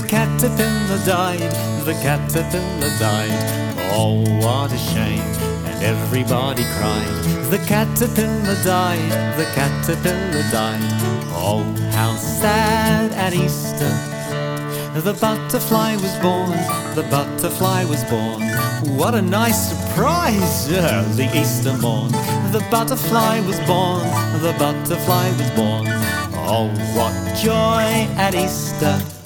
The caterpillar died, the caterpillar died. Oh, what a shame, and everybody cried. The caterpillar died, the caterpillar died. Oh, how sad at Easter. The butterfly was born, the butterfly was born. What a nice surprise, early Easter morn. The butterfly was born, the butterfly was born. Oh, what joy at Easter.